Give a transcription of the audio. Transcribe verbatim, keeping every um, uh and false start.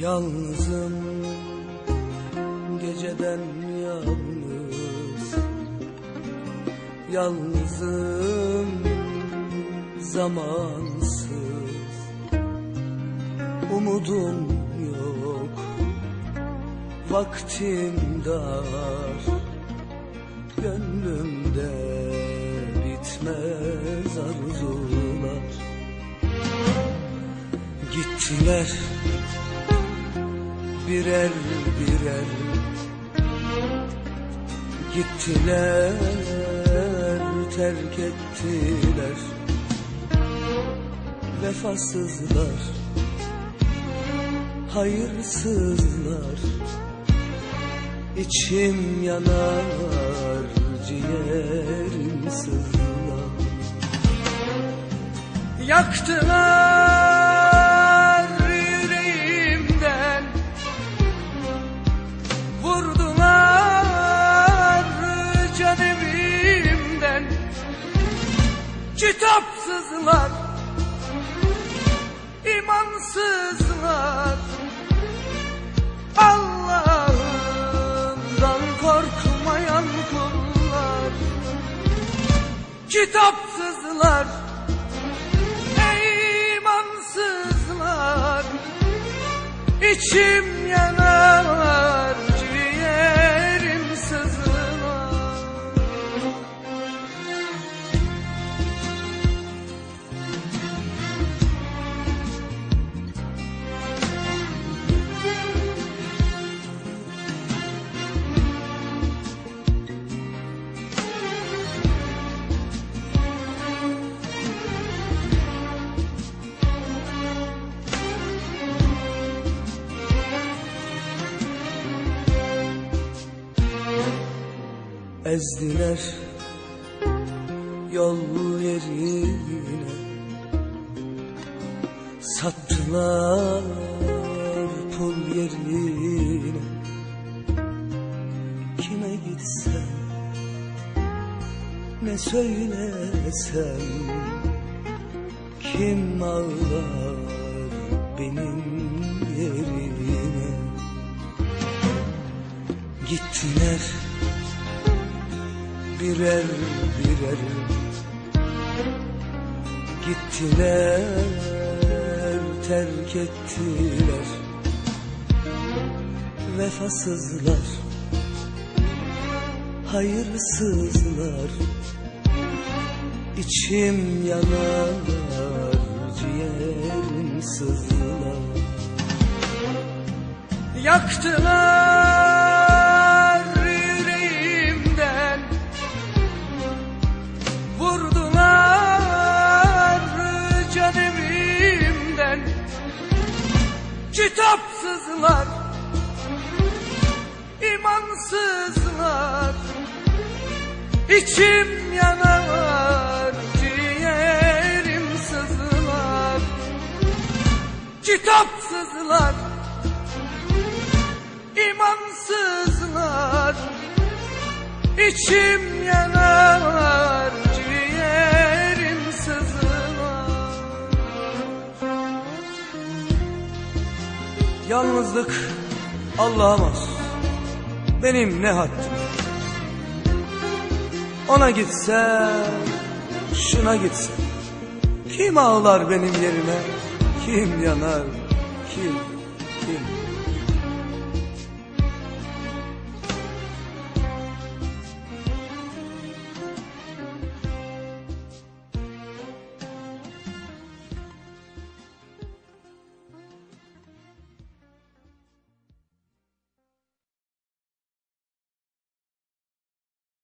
Yalnızım geceden yalnız, yalnızım zamansız. Umudum yok, vaktim dar, gönlümde bitmez arzular. Gittiler birer birer, gittiler terk ettiler. Vefasızlar, hayırsızlar. İçim yanar, ciğerim sızlar. Yaktılar yüreğimden, vurdular can evimden. Kitapsızlar, imansızlar. Allah'ından korkmayan kullar. Kitapsızlar, imansızlar. İçim yanar, ciğerim sızlar. Ezdiler yol yerine, sattılar pul yerine. Kime gitsem, ne söylesem, kim ağlar benim yerime. Gittiler birer birer, gittiler terk ettiler. Vefasızlar, hayırsızlar. İçim yanar, ciğerim sızlar. Yaktılar yüreğimden, vurdular can evimden. Kitapsızlar, imansızlar. İçim yanar, ciğerim sızlar. Kitapsızlar, imansızlar. İçim yanar, ciğerim sızlar. Yalnızlık Allah'a mahsus, benim ne haddim. Ona gitsem, şuna gitsem, kim ağlar benim yerime, kim yanar, kim, kim?